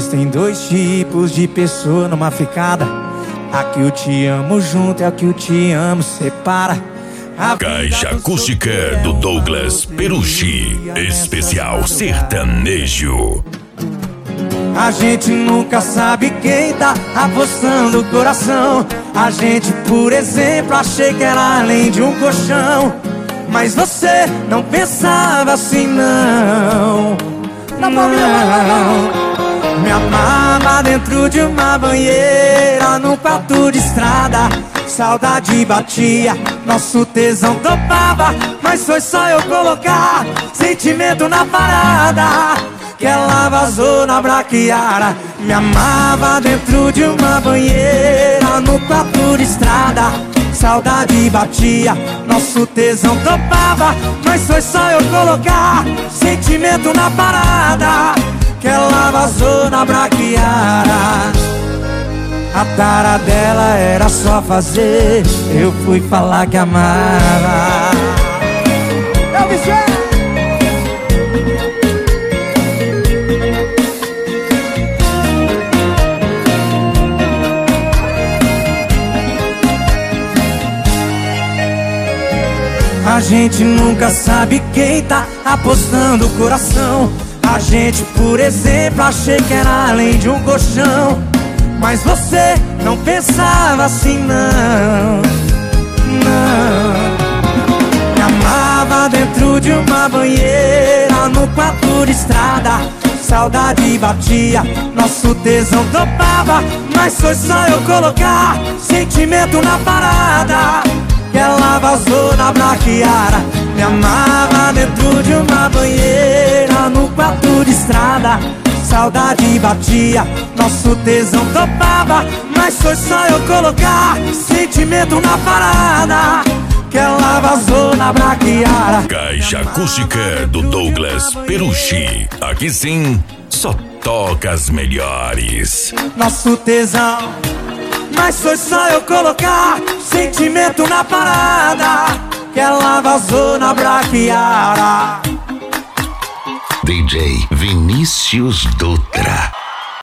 Existem dois tipos de pessoa numa ficada. A que o te amo junto e a que o te amo separa. Caixa acústica do Douglas Perucci, especial sertanejo. A gente nunca sabe quem tá apostando o coração. A gente, por exemplo, achei que era além de um colchão. Mas você não pensava assim, não. Não. Me amava dentro de uma banheira, num quarto de estrada. Saudade batia, nosso tesão topava. Mas foi só eu colocar sentimento na parada que ela vazou na braquiara. Me amava dentro de uma banheira, no quarto de estrada. Saudade batia, nosso tesão topava. Mas foi só eu colocar sentimento na parada que ela vazou na braquiara. A tara dela era só fazer, eu fui falar que amava. Eu me A gente nunca sabe quem tá apostando o coração. A gente, por exemplo, achei que era além de um colchão. Mas você não pensava assim, não. Me amava dentro de uma banheira, no quarto de estrada. Saudade batia, nosso tesão topava. Mas foi só eu colocar sentimento na parada que ela vazou na braquiara. Me amava dentro de uma banheira, no quarto de estrada. Saudade batia, nosso tesão topava. Mas foi só eu colocar sentimento na parada que ela vazou na braquiara. Caixa acústica do Douglas Perucci. Aqui sim, só toca as melhores. Nosso tesão. Mas foi só eu colocar sentimento na parada que ela vazou na braquiara. DJ Vinícius Dutra.